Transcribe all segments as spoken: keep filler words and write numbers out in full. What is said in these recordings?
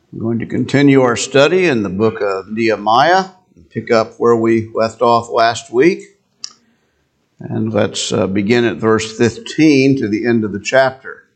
We're going to continue our study in the book of Nehemiah and pick up where we left off last week. And let's uh, begin at verse fifteen to the end of the chapter.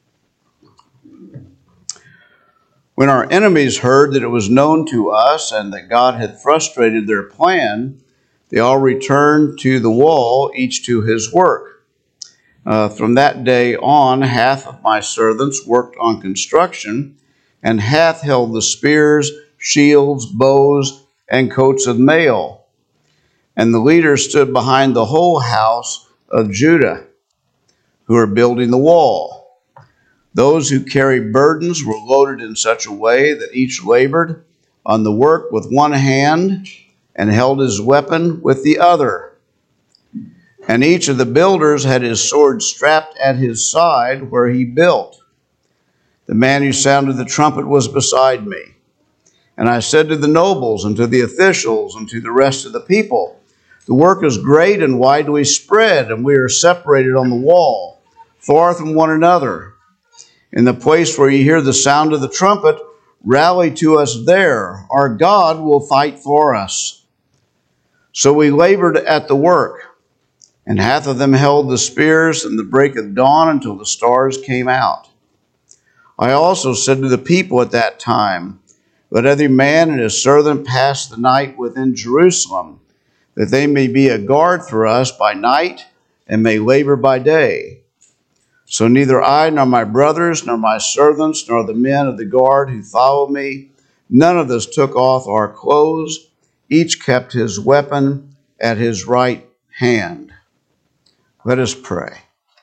When our enemies heard that it was known to us and that God had frustrated their plan, they all returned to the wall, each to his work. Uh, from that day on, half of my servants worked on construction, and hath held the spears, shields, bows, and coats of mail. And the leaders stood behind the whole house of Judah, who are building the wall. Those who carried burdens were loaded in such a way that each labored on the work with one hand and held his weapon with the other. And each of the builders had his sword strapped at his side where he built. The man who sounded the trumpet was beside me. And I said to the nobles and to the officials and to the rest of the people, the work is great and widely spread, and we are separated on the wall, far from one another. In the place where you hear the sound of the trumpet, rally to us there. Our God will fight for us. So we labored at the work, and half of them held the spears from the break of dawn until the stars came out. I also said to the people at that time, let every man and his servant pass the night within Jerusalem, that they may be a guard for us by night and may labor by day. So neither I nor my brothers nor my servants nor the men of the guard who followed me, none of us took off our clothes. Each kept his weapon at his right hand. Let us pray.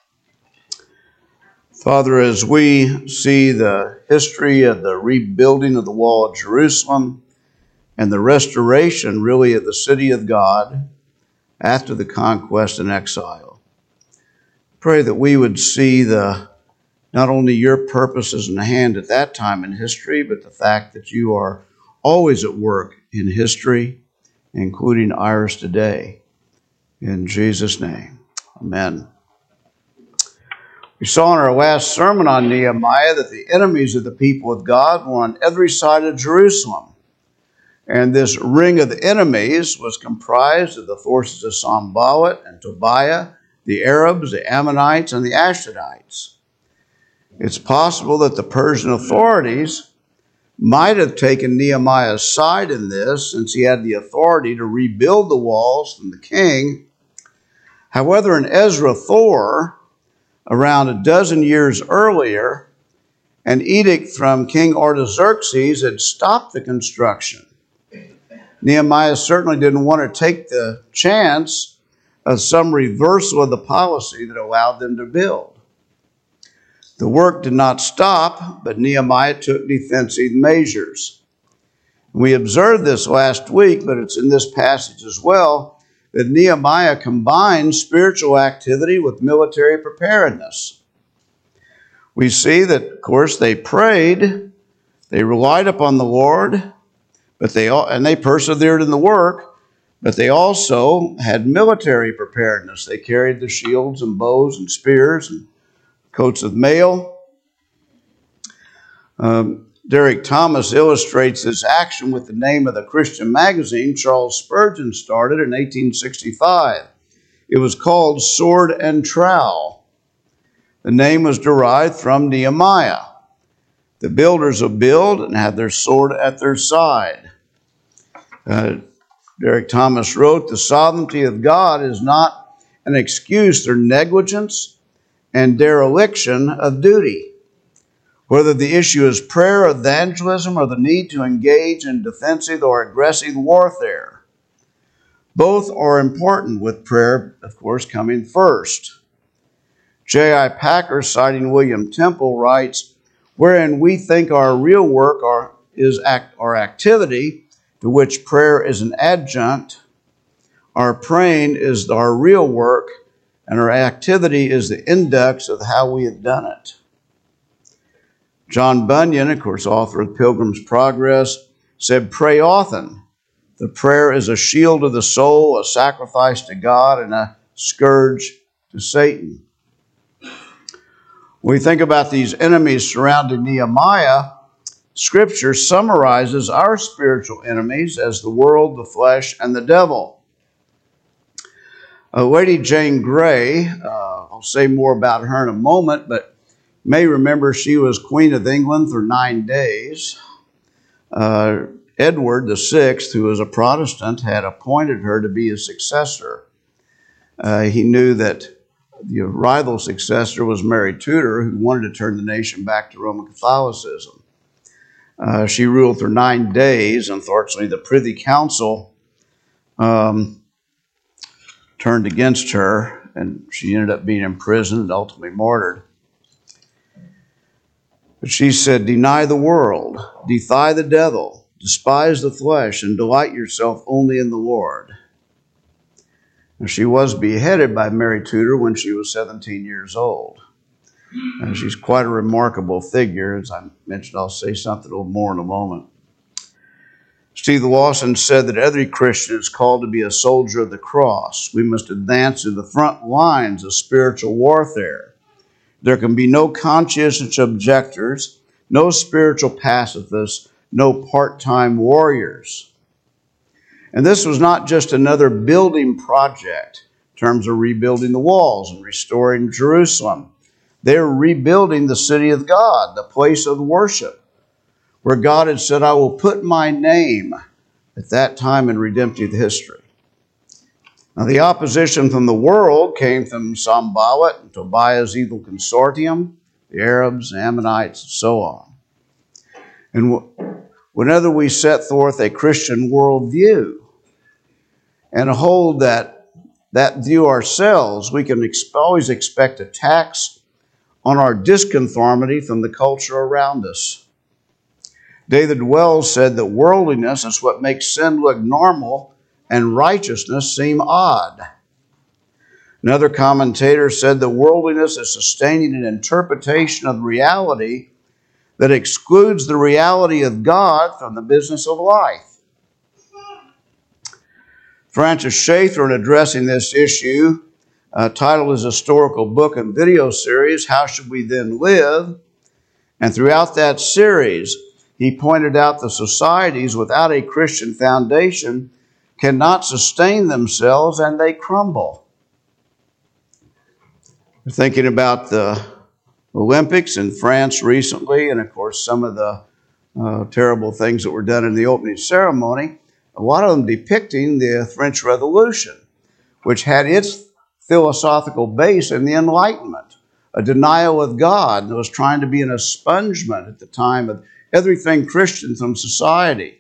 Father, as we see the history of the rebuilding of the wall of Jerusalem and the restoration, really, of the city of God after the conquest and exile, pray that we would see the not only your purposes in hand at that time in history, but the fact that you are always at work in history, including ours today. In Jesus' name, amen. We saw in our last sermon on Nehemiah that the enemies of the people of God were on every side of Jerusalem. And this ring of the enemies was comprised of the forces of Sanballat and Tobiah, the Arabs, the Ammonites, and the Ashdodites. It's possible that the Persian authorities might have taken Nehemiah's side in this, since he had the authority to rebuild the walls from the king. However, in Ezra four, around a dozen years earlier, an edict from King Artaxerxes had stopped the construction. Nehemiah certainly didn't want to take the chance of some reversal of the policy that allowed them to build. The work did not stop, but Nehemiah took defensive measures. We observed this last week, but it's in this passage as well, that Nehemiah combined spiritual activity with military preparedness. We see that, of course, they prayed, they relied upon the Lord, but they all, and they persevered in the work, but they also had military preparedness. They carried the shields and bows and spears and coats of mail. Um, Derek Thomas illustrates this action with the name of the Christian magazine Charles Spurgeon started in eighteen sixty-five. It was called Sword and Trowel. The name was derived from Nehemiah. The builders will build and have their sword at their side. Uh, Derek Thomas wrote, the sovereignty of God is not an excuse for negligence and dereliction of duty. Whether the issue is prayer, evangelism, or the need to engage in defensive or aggressive warfare. Both are important, with prayer, of course, coming first. J I Packer, citing William Temple, writes, wherein we think our real work are, is act, our activity, to which prayer is an adjunct, our praying is our real work, and our activity is the index of how we have done it. John Bunyan, of course, author of Pilgrim's Progress, said, pray often. The prayer is a shield of the soul, a sacrifice to God, and a scourge to Satan. When we think about these enemies surrounding Nehemiah, Scripture summarizes our spiritual enemies as the world, the flesh, and the devil. Uh, Lady Jane Grey, uh, I'll say more about her in a moment, but you may remember she was Queen of England for nine days. Uh, Edward the Sixth, who was a Protestant, had appointed her to be his successor. Uh, he knew that the rival successor was Mary Tudor, who wanted to turn the nation back to Roman Catholicism. Uh, she ruled for nine days. Unfortunately, the Privy Council um, turned against her, and she ended up being imprisoned and ultimately martyred. But she said, "Deny the world, defy the devil, despise the flesh, and delight yourself only in the Lord." And she was beheaded by Mary Tudor when she was seventeen years old. And she's quite a remarkable figure. As I mentioned, I'll say something a little more in a moment. Steve Lawson said that every Christian is called to be a soldier of the cross. We must advance to the front lines of spiritual warfare. There can be no conscientious objectors, no spiritual pacifists, no part-time warriors. And this was not just another building project in terms of rebuilding the walls and restoring Jerusalem. They were rebuilding the city of God, the place of worship, where God had said, "I will put my name," at that time in redemptive history. Now, the opposition from the world came from Sanballat and Tobiah's evil consortium, the Arabs, Ammonites, and so on. And whenever we set forth a Christian worldview and hold that, that view ourselves, we can ex- always expect attacks on our disconformity from the culture around us. David Wells said that worldliness is what makes sin look normal and righteousness seem odd. Another commentator said that worldliness is sustaining an interpretation of reality that excludes the reality of God from the business of life. Francis Schaeffer, in addressing this issue, uh, titled his historical book and video series, "How Should We Then Live?" And throughout that series, he pointed out that societies without a Christian foundation cannot sustain themselves and they crumble. We're thinking about the Olympics in France recently, and of course some of the uh, terrible things that were done in the opening ceremony, a lot of them depicting the French Revolution, which had its philosophical base in the Enlightenment, a denial of God that was trying to be an expungement at the time of everything Christian from society.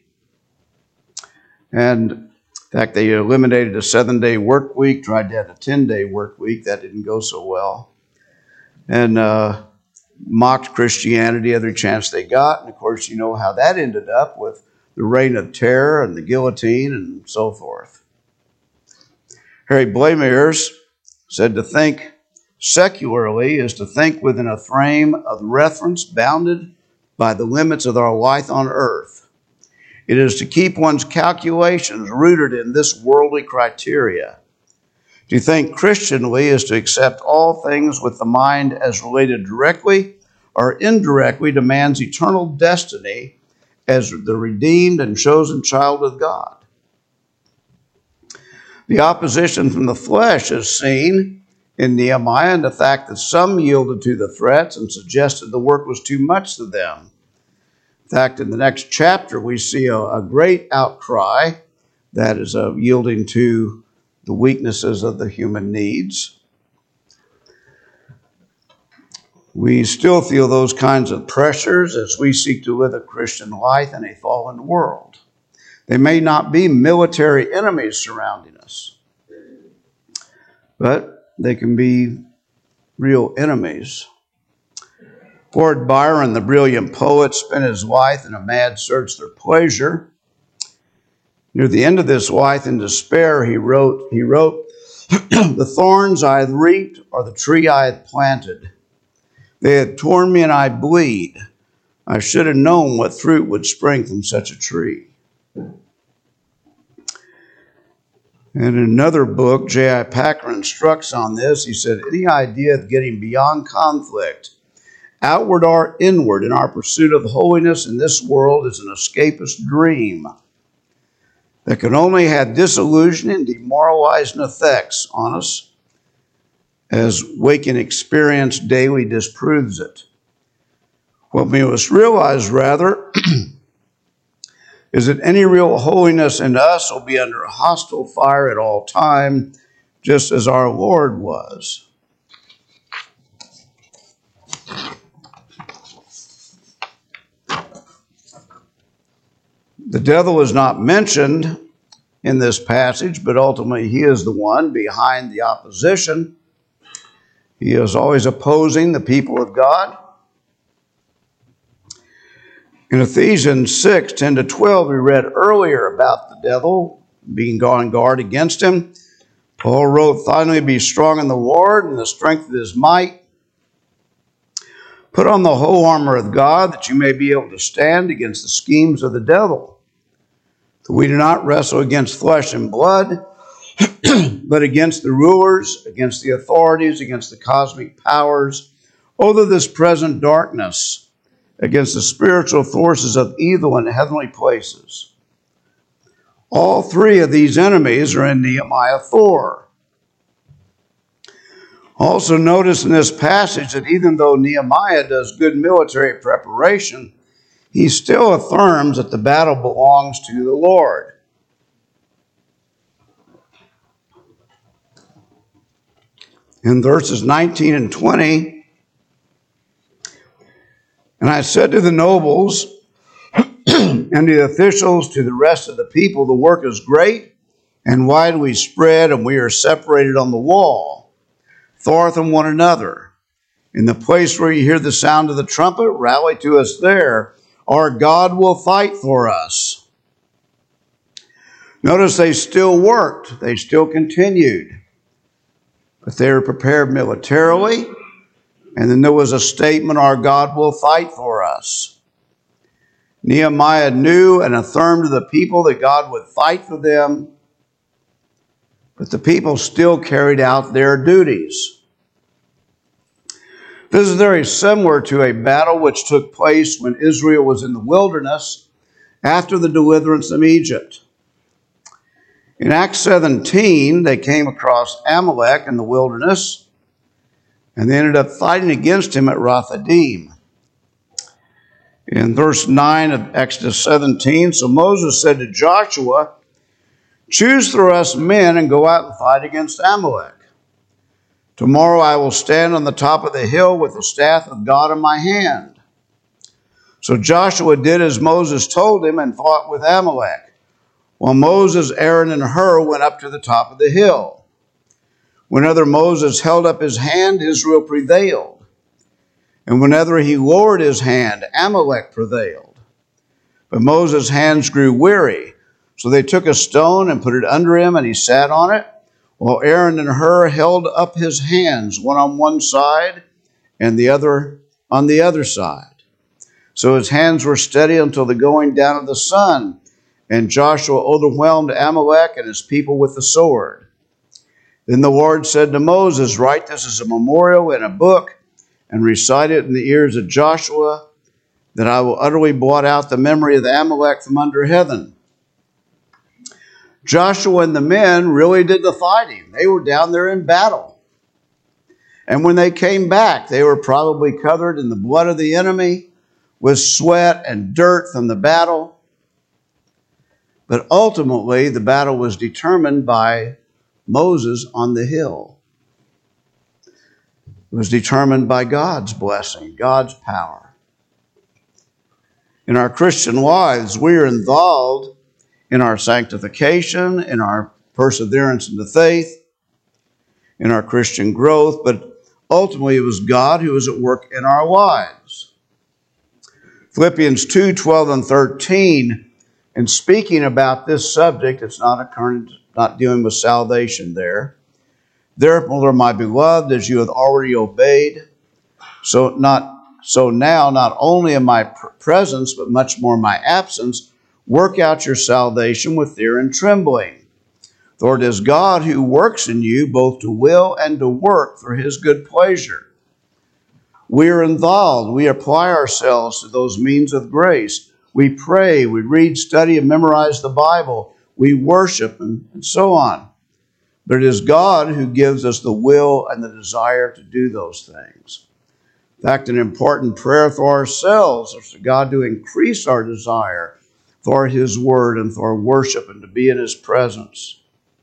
And in fact, they eliminated a seven-day work week, tried to have a ten-day work week. That didn't go so well. And uh, mocked Christianity every chance they got. And of course, you know how that ended up with the reign of terror and the guillotine and so forth. Harry Blamires said to think secularly is to think within a frame of reference bounded by the limits of our life on earth. It is to keep one's calculations rooted in this worldly criteria. To think Christianly is to accept all things with the mind as related directly or indirectly to man's eternal destiny as the redeemed and chosen child of God. The opposition from the flesh is seen in Nehemiah and the fact that some yielded to the threats and suggested the work was too much to them. In fact, in the next chapter, we see a, a great outcry that is uh, yielding to the weaknesses of the human needs. We still feel those kinds of pressures as we seek to live a Christian life in a fallen world. They may not be military enemies surrounding us, but they can be real enemies. Lord Byron, the brilliant poet, spent his life in a mad search for pleasure. Near the end of this life, in despair, he wrote, he wrote, "The thorns I had reaped are the tree I had planted. They had torn me and I bleed. I should have known what fruit would spring from such a tree." And in another book, J I Packer instructs on this. He said, "Any idea of getting beyond conflict outward or inward, in our pursuit of holiness in this world is an escapist dream that can only have disillusioning, demoralizing effects on us, as waking experience daily disproves it. What we must realize, rather, is that any real holiness in us will be under a hostile fire at all time, just as our Lord was. The devil is not mentioned in this passage, but ultimately he is the one behind the opposition. He is always opposing the people of God. In Ephesians six, ten to twelve, we read earlier about the devil being on guard against him. Paul wrote, "Finally be strong in the Lord and the strength of his might. Put on the whole armor of God that you may be able to stand against the schemes of the devil. For we do not wrestle against flesh and blood, but against the rulers, against the authorities, against the cosmic powers over this present darkness, against the spiritual forces of evil in heavenly places." All three of these enemies are in Nehemiah four. Also notice in this passage that even though Nehemiah does good military preparation, he still affirms that the battle belongs to the Lord. In verses nineteen and twenty, "And I said to the nobles and the officials, to the rest of the people, the work is great and widely spread, and we are separated on the wall, far from one another. In the place where you hear the sound of the trumpet, rally to us there. Our God will fight for us." Notice they still worked. They still continued. But they were prepared militarily. And then there was a statement, "Our God will fight for us." Nehemiah knew and affirmed to the people that God would fight for them. But the people still carried out their duties. This is very similar to a battle which took place when Israel was in the wilderness after the deliverance from Egypt. In Acts seventeen, they came across Amalek in the wilderness, and they ended up fighting against him at Rephidim. In verse nine of Exodus seventeen, "So Moses said to Joshua, 'Choose for us men and go out and fight against Amalek. Tomorrow I will stand on the top of the hill with the staff of God in my hand.' So Joshua did as Moses told him and fought with Amalek, while Moses, Aaron, and Hur went up to the top of the hill. Whenever Moses held up his hand, Israel prevailed. And whenever he lowered his hand, Amalek prevailed. But Moses' hands grew weary, so they took a stone and put it under him, and he sat on it, while Aaron and Hur held up his hands, one on one side and the other on the other side. So his hands were steady until the going down of the sun, and Joshua overwhelmed Amalek and his people with the sword. Then the Lord said to Moses, 'Write this as a memorial in a book, and recite it in the ears of Joshua, that I will utterly blot out the memory of the Amalek from under heaven.'" Joshua and the men really did the fighting. They were down there in battle. And when they came back, they were probably covered in the blood of the enemy, with sweat and dirt from the battle. But ultimately, the battle was determined by Moses on the hill. It was determined by God's blessing, God's power. In our Christian lives, we are involved in our sanctification, in our perseverance in the faith, in our Christian growth, but ultimately it was God who was at work in our lives. Philippians two, twelve and thirteen, in speaking about this subject, it's not a current, not dealing with salvation there. "Therefore, my beloved, as you have already obeyed, so not so now, not only in my presence, but much more in my absence, work out your salvation with fear and trembling. For it is God who works in you both to will and to work for his good pleasure." We are involved. We apply ourselves to those means of grace. We pray, we read, study, and memorize the Bible. We worship, and, and so on. But it is God who gives us the will and the desire to do those things. In fact, an important prayer for ourselves is for God to increase our desire for His Word and for worship and to be in His presence.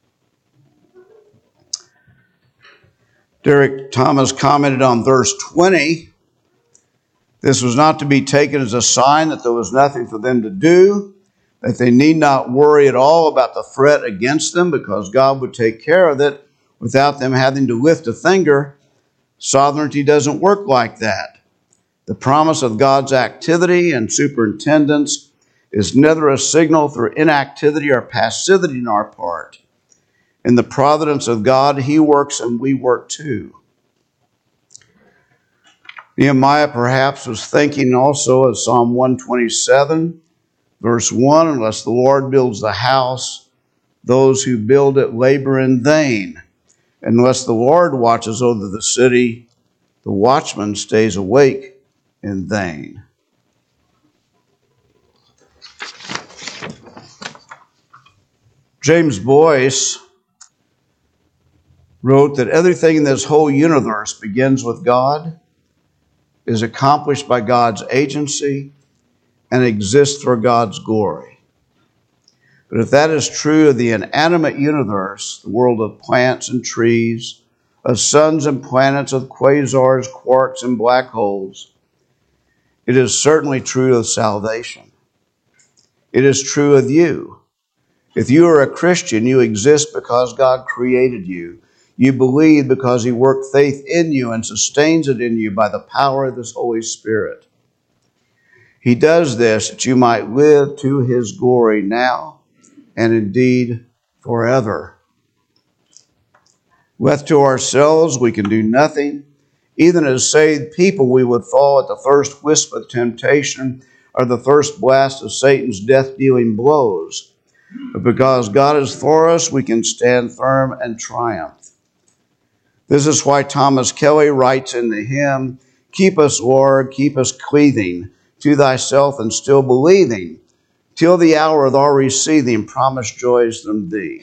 Derek Thomas commented on verse twenty. This was not to be taken as a sign that there was nothing for them to do, that they need not worry at all about the threat against them because God would take care of it without them having to lift a finger. Sovereignty doesn't work like that. The promise of God's activity and superintendence is neither a signal for inactivity or passivity on our part. In the providence of God, He works and we work too. Nehemiah perhaps was thinking also of Psalm one twenty-seven, verse one, unless the Lord builds the house, those who build it labor in vain. Unless the Lord watches over the city, the watchman stays awake in vain. James Boyce wrote that everything in this whole universe begins with God, is accomplished by God's agency, and exists for God's glory. But if that is true of the inanimate universe, the world of plants and trees, of suns and planets, of quasars, quarks, and black holes, it is certainly true of salvation. It is true of you. If you are a Christian, you exist because God created you. You believe because He worked faith in you and sustains it in you by the power of His Holy Spirit. He does this that you might live to His glory now and indeed forever. Left to ourselves, we can do nothing. Even as saved people, we would fall at the first wisp of temptation or the first blast of Satan's death-dealing blows. But because God is for us, we can stand firm and triumph. This is why Thomas Kelly writes in the hymn, "Keep us, Lord, keep us cleaving to Thyself and still believing, till the hour of our receiving promised joys from Thee."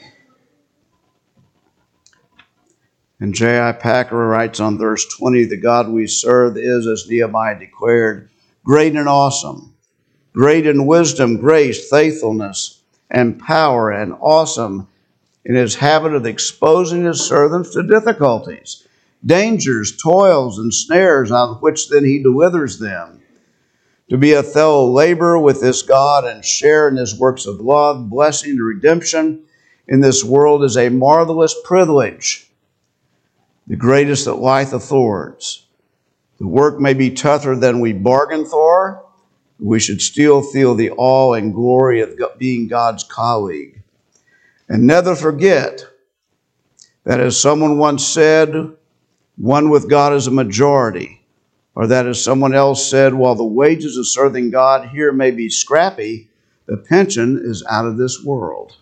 And J I Packer writes on verse twenty, "The God we serve is, as Nehemiah declared, great and awesome, great in wisdom, grace, faithfulness, and power, and awesome in His habit of exposing His servants to difficulties, dangers, toils, and snares, out of which then He delivers them. To be a fellow laborer with this God and share in His works of love, blessing, and redemption in this world is a marvelous privilege, the greatest that life affords. The work may be tougher than we bargained for. We should still feel the awe and glory of being God's colleague. And never forget that, as someone once said, one with God is a majority. Or that, as someone else said, while the wages of serving God here may be scrappy, the pension is out of this world.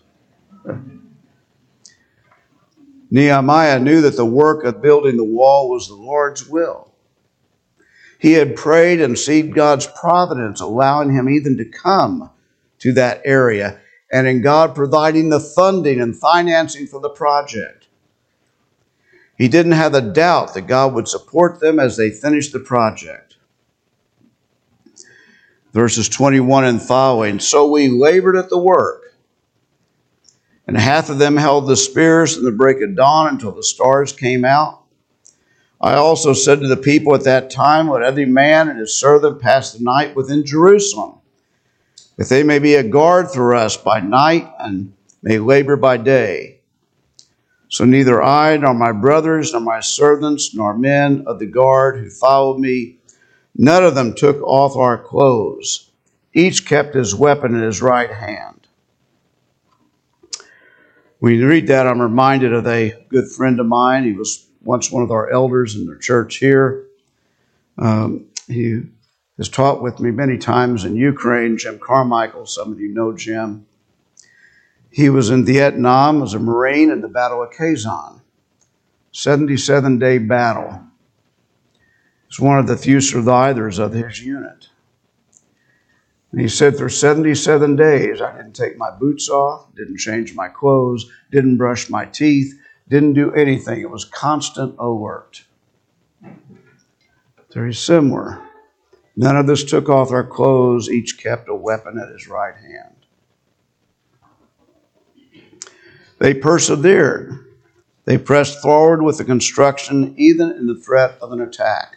Nehemiah knew that the work of building the wall was the Lord's will. He had prayed and seen God's providence allowing him even to come to that area, and in God providing the funding and financing for the project. He didn't have a doubt that God would support them as they finished the project. Verses twenty-one and following, "So we labored at the work, and half of them held the spears from the break of dawn until the stars came out. I also said to the people at that time, let every man and his servant pass the night within Jerusalem, that they may be a guard for us by night and may labor by day. So neither I, nor my brothers, nor my servants, nor men of the guard who followed me, none of them took off our clothes. Each kept his weapon in his right hand." When you read that, I'm reminded of a good friend of mine. He was once one of our elders in the church here. Um, he has taught with me many times in Ukraine, Jim Carmichael. Some of you know Jim. He was in Vietnam as a Marine in the Battle of Quezon, seventy-seven day battle. He's one of the few survivors of his unit. And he said, for seventy-seven days, I didn't take my boots off, didn't change my clothes, didn't brush my teeth, didn't do anything. It was constant alert. Very similar. None of us took off our clothes. Each kept a weapon at his right hand. They persevered. They pressed forward with the construction, even in the threat of an attack.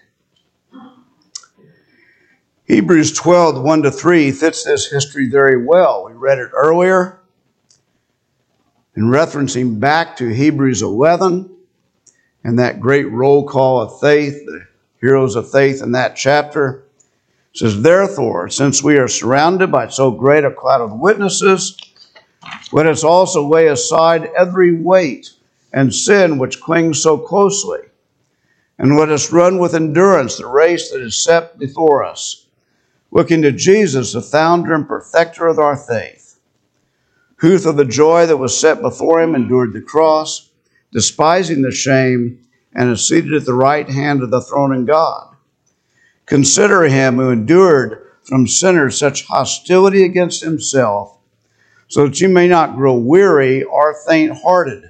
Hebrews twelve, one to three fits this history very well. We read it earlier. In referencing back to Hebrews eleven and that great roll call of faith, the heroes of faith in that chapter, it says, therefore, since we are surrounded by so great a cloud of witnesses, let us also lay aside every weight and sin which clings so closely, and let us run with endurance the race that is set before us, looking to Jesus, the founder and perfecter of our faith, who through the joy that was set before him endured the cross, despising the shame, and is seated at the right hand of the throne of God. Consider him who endured from sinners such hostility against himself, so that you may not grow weary or faint-hearted.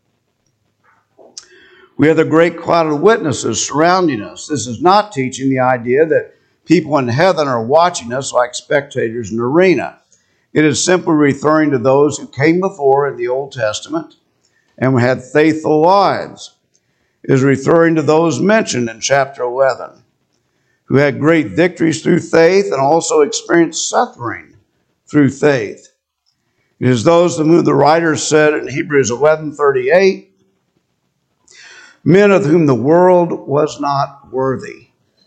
We have a great cloud of witnesses surrounding us. This is not teaching the idea that people in heaven are watching us like spectators in an arena. It is simply referring to those who came before in the Old Testament and had faithful lives. It is referring to those mentioned in chapter eleven, who had great victories through faith and also experienced suffering through faith. It is those of whom the writer said in Hebrews eleven thirty-eight, men of whom the world was not worthy.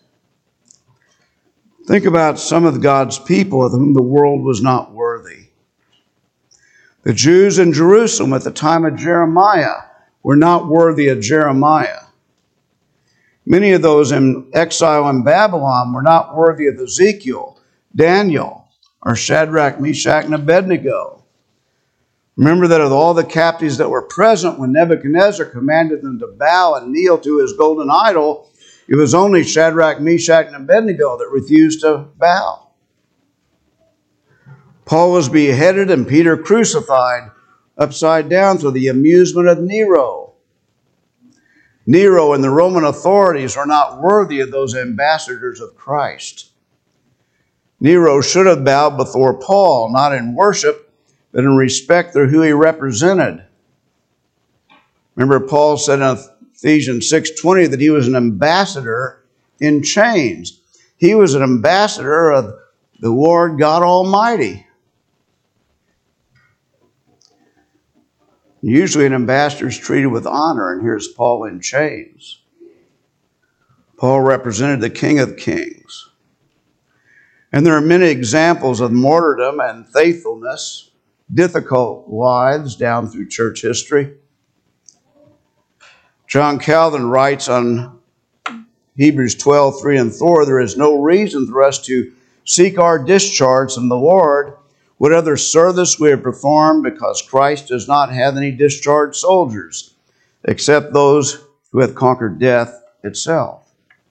Think about some of God's people of whom the world was not worthy. The Jews in Jerusalem at the time of Jeremiah were not worthy of Jeremiah. Many of those in exile in Babylon were not worthy of Ezekiel, Daniel, or Shadrach, Meshach, and Abednego. Remember that of all the captives that were present when Nebuchadnezzar commanded them to bow and kneel to his golden idol, it was only Shadrach, Meshach, and Abednego that refused to bow. Paul was beheaded and Peter crucified upside down through the amusement of Nero. Nero and the Roman authorities are not worthy of those ambassadors of Christ. Nero should have bowed before Paul, not in worship, but in respect for who he represented. Remember, Paul said in Ephesians six twenty that he was an ambassador in chains. He was an ambassador of the Lord God Almighty. Usually an ambassador is treated with honor, and here's Paul in chains. Paul represented the King of Kings. And there are many examples of martyrdom and faithfulness, difficult lives down through church history. John Calvin writes on Hebrews twelve, three and four, there is no reason for us to seek our discharge from the Lord, what other service we have performed, because Christ does not have any discharged soldiers, except those who have conquered death itself.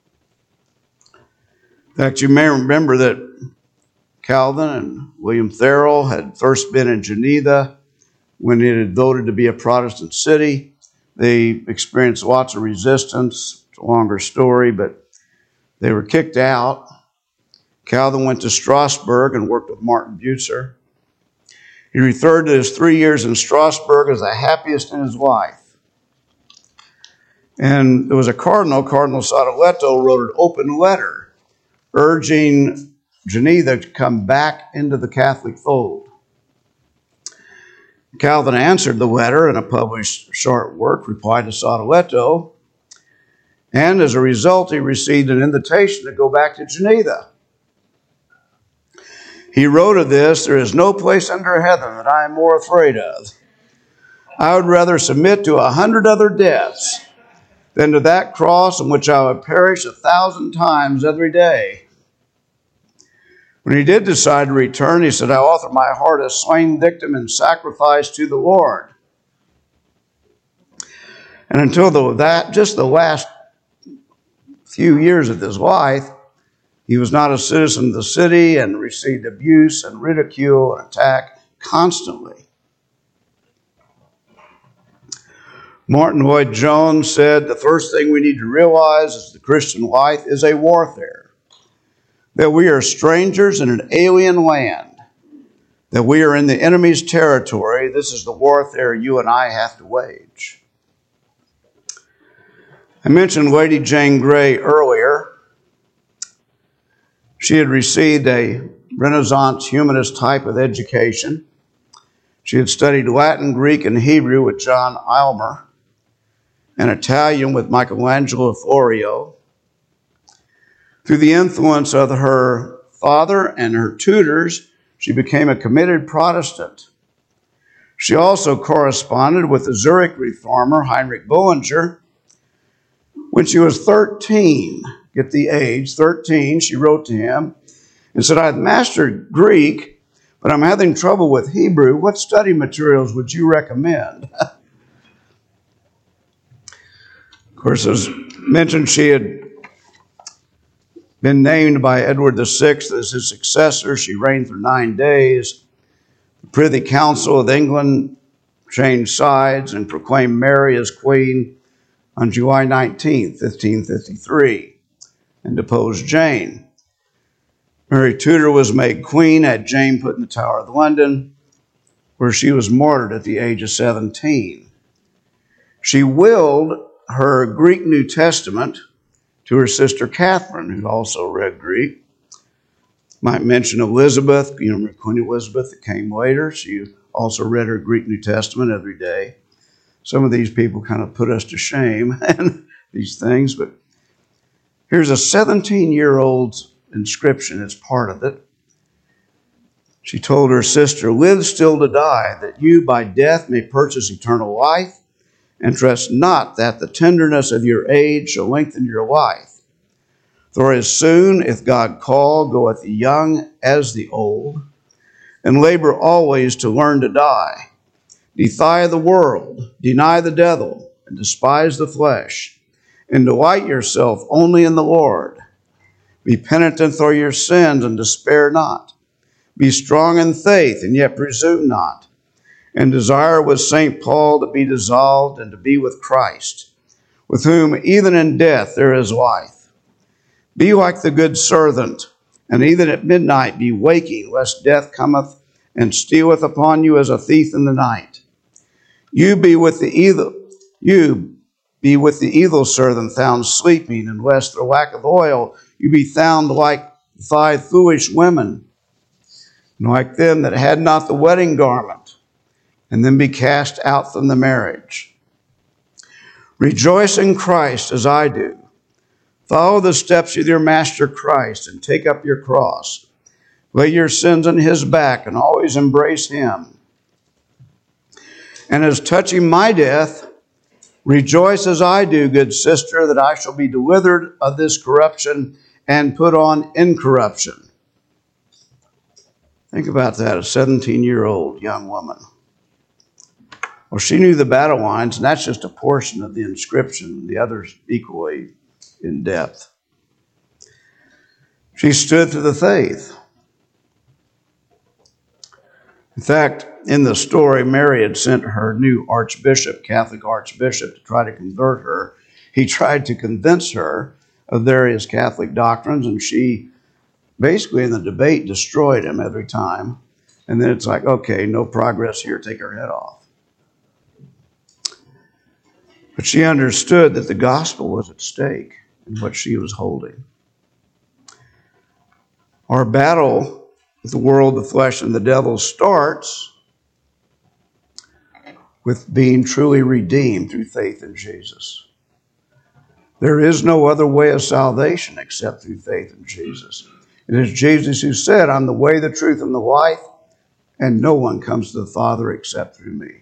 In fact, you may remember that Calvin and William Farel had first been in Geneva when it had voted to be a Protestant city. They experienced lots of resistance. It's a longer story, but they were kicked out. Calvin went to Strasbourg and worked with Martin Bucer. He referred to his three years in Strasbourg as the happiest in his life. And there was a cardinal, Cardinal Sadoleto, wrote an open letter urging Geneva to come back into the Catholic fold. Calvin answered the letter in a published short work, Reply to Sadoleto, and as a result, he received an invitation to go back to Geneva. He wrote of this, there is no place under heaven that I am more afraid of. I would rather submit to a hundred other deaths than to that cross in which I would perish a thousand times every day. When he did decide to return, he said, I offer my heart a slain victim and sacrifice to the Lord. And until the, that, just the last few years of his life, he was not a citizen of the city and received abuse and ridicule and attack constantly. Martin Lloyd-Jones said, the first thing we need to realize is the Christian life is a warfare, that we are strangers in an alien land, that we are in the enemy's territory. This is the warfare you and I have to wage. I mentioned Lady Jane Grey earlier. She had received a Renaissance humanist type of education. She had studied Latin, Greek, and Hebrew with John Aylmer, and Italian with Michelangelo Florio. Through the influence of her father and her tutors, she became a committed Protestant. She also corresponded with the Zurich reformer Heinrich Bullinger. When she was thirteen, get the age, thirteen, she wrote to him and said, I've mastered Greek, but I'm having trouble with Hebrew. What study materials would you recommend? Of course, as mentioned, she had been named by Edward the Sixth as his successor. She reigned for nine days. The Privy Council of England changed sides and proclaimed Mary as queen on July nineteenth, fifteen fifty-three, and deposed Jane. Mary Tudor was made queen, had Jane put in the Tower of London, where she was martyred at the age of seventeen. She willed her Greek New Testament to her sister Catherine, who also read Greek. Might mention Elizabeth, you know, Queen Elizabeth that came later. She also read her Greek New Testament every day. Some of these people kind of put us to shame and these things, but here's a seventeen-year-old inscription as part of it. She told her sister, live still to die, that you by death may purchase eternal life, and trust not that the tenderness of your age shall lengthen your life. For as soon, if God call, goeth the young as the old, and labor always to learn to die. Defy the world, deny the devil, and despise the flesh, and delight yourself only in the Lord. Be penitent for your sins, and despair not. Be strong in faith, and yet presume not. And desire with Saint Paul to be dissolved and to be with Christ, with whom even in death there is life. Be like the good servant, and even at midnight be waking, lest death cometh and stealeth upon you as a thief in the night. You be with the evil, you be with the evil servant found sleeping, and lest for lack of oil you be found like five foolish women, and like them that had not the wedding garment, and then be cast out from the marriage. Rejoice in Christ as I do. Follow the steps of your Master Christ, and take up your cross. Lay your sins on his back, and always embrace him. And as touching my death, rejoice as I do, good sister, that I shall be delivered of this corruption and put on incorruption. Think about that, a seventeen-year-old young woman. Well, she knew the battle lines, and that's just a portion of the inscription, the others equally in depth. She stood to the faith. In fact, in the story, Mary had sent her new archbishop, Catholic archbishop, to try to convert her. He tried to convince her of various Catholic doctrines, and she basically in the debate destroyed him every time. And then it's like, okay, no progress here, take her head off. But she understood that the gospel was at stake in what she was holding. Our battle with the world, the flesh, and the devil starts with being truly redeemed through faith in Jesus. There is no other way of salvation except through faith in Jesus. It is Jesus who said, I'm the way, the truth, and the life, and no one comes to the Father except through me.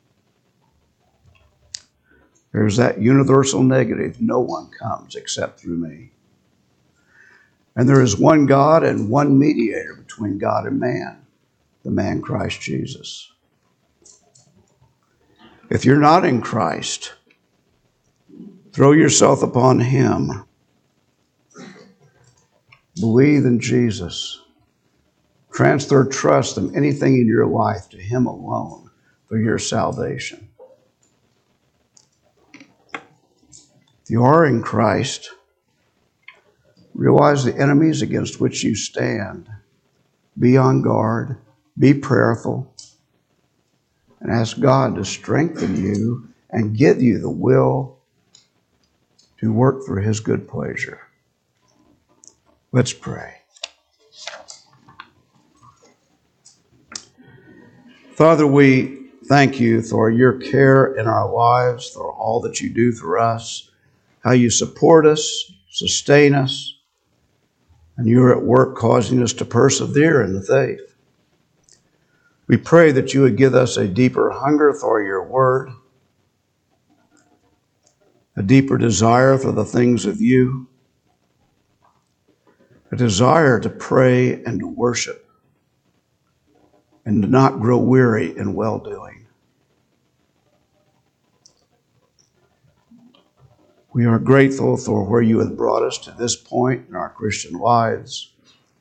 There's that universal negative. No one comes except through me. And there is one God and one mediator between God and man, the man Christ Jesus. If you're not in Christ, throw yourself upon him. Believe in Jesus. Transfer trust in anything in your life to Him alone for your salvation. If you are in Christ, realize the enemies against which you stand. Be on guard, be prayerful, and ask God to strengthen you and give you the will to work for His good pleasure. Let's pray. Father, we thank you for your care in our lives, for all that you do for us, how you support us, sustain us, and you're at work causing us to persevere in the faith. We pray that you would give us a deeper hunger for your word, a deeper desire for the things of you, a desire to pray and to worship, and to not grow weary in well-doing. We are grateful for where you have brought us to this point in our Christian lives.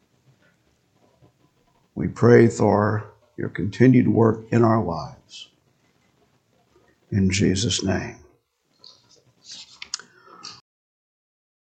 We pray for your continued work in our lives. In Jesus' name.